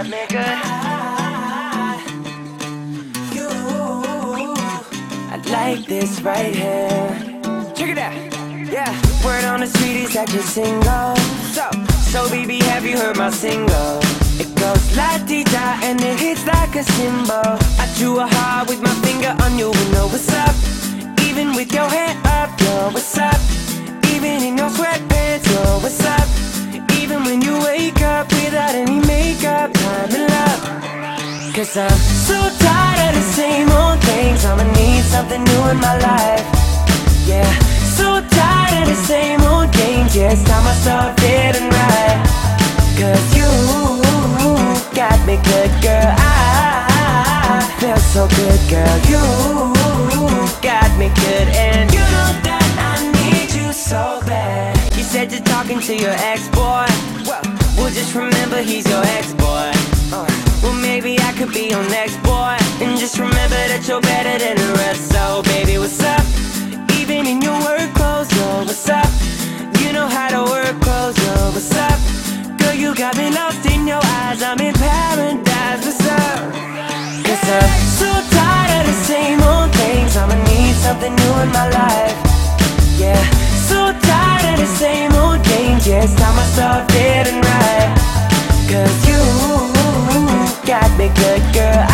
got me good. I like this right here. Check it out. Yeah, word on the street is that you're single. So baby, have you heard my single? It goes la-di-da and it hits like a cymbal. I drew a heart with my finger on your window. What's up? Even with your hair up, yo, what's up? Even in your sweatpants, yo, what's up? Even when you wake up without any makeup, I'm in love. Cause I'm so tired of the same old things. I'ma need something new in my life. Yeah, so tired of the same old games. Yeah, it's time I start getting right. Cause you got me good, girl. I feel so good, girl. You got me good, and you know that I need you so bad. You said you're talking to your ex-boy. Well, just remember he's your ex-boy. Well, maybe I could be your next boy. And just remember that you're better than the rest. So baby, what's up? Even in your work clothes, yo, what's up? You know how to work clothes, yo, what's up? Girl, you got me lost in your eyes. I'm in paradise, what's up? Cause I'm so tired of the same old things. I'ma need something new in my life. Yeah, so tired of the same old games. Yeah, it's time I start getting right. Cause you got me good, girl.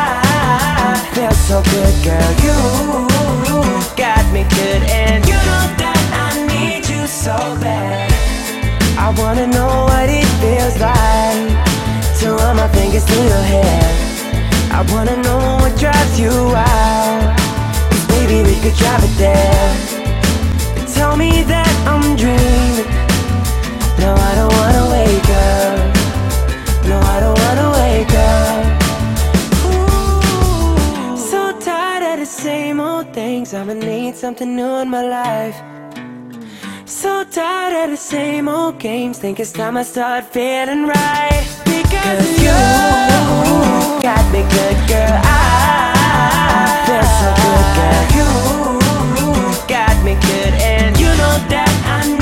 I feel so good, girl. You got me good, and you know that I need you so bad. I wanna know what it feels like to run my fingers through your hair. I wanna know what drives you out. Cause baby, we could drive it there. Tell me that I'm dreaming. No, I don't wanna wake up. No, I don't wanna wake up. Ooh, so tired of the same old things. I'ma need something new in my life. So tired of the same old games. Think it's time I start feeling right. Because you got me good, girl. I feel so good, girl. You got me good, and you know that I